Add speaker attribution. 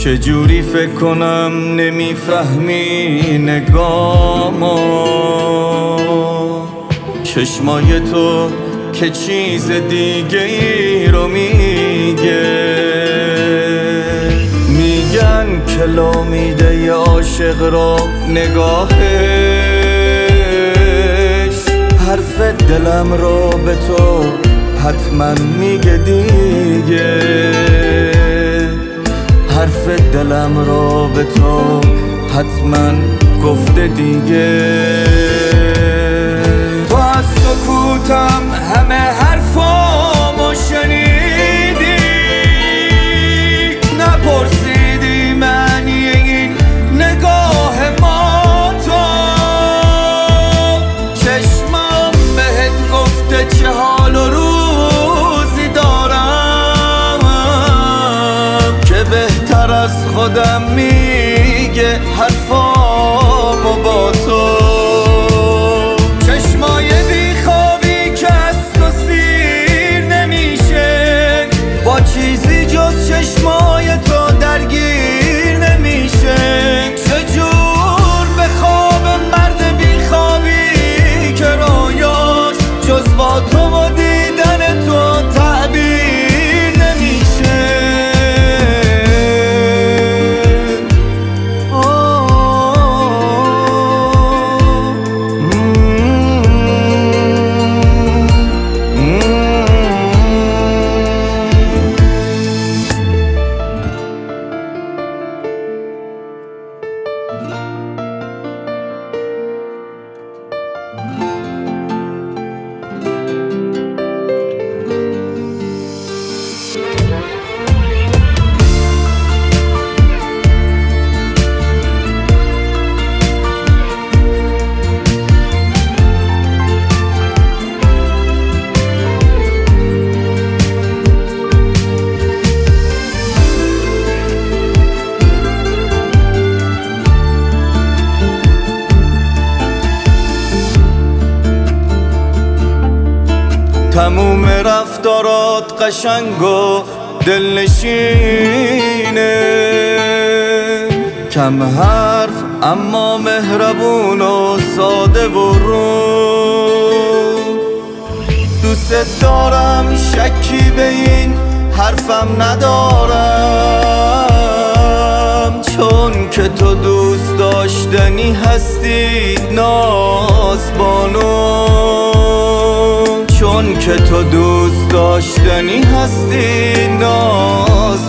Speaker 1: چجوری فکر کنم نمیفهمی نگامو، چشمای تو که چیز دیگه ای رو میگه. میگن که لامیده ی عاشق را نگاهش، حرف دلم رو به تو حتما میگه دیگه، حرف دلم رو به تو حتما گفته دیگه. تو از سکوتم همه حرفامو شنیدی، نپرسیدی معنی این نگاه ما تو. چشمم بهت گفته چه حال و روزی دارم، که بهتر از خودم میگه حرفامو با تو. چشمای بیخوابی که از تو سیر نمیشه، با چیزی جز چشمای تو درگیر نمیشه. چجور به خواب مرد بیخوابی که رویاش جز با تو و دیدن تو تعبیر نمیشه. تموم رفتارات قشنگ و دلنشینه، کم حرف اما مهربون و ساده و رو. دوست دارم، شکی به این حرفم ندارم، چون که تو دوست داشتنی هستی نازبانو، چون که تو دوست داشتنی هستی نازبانو.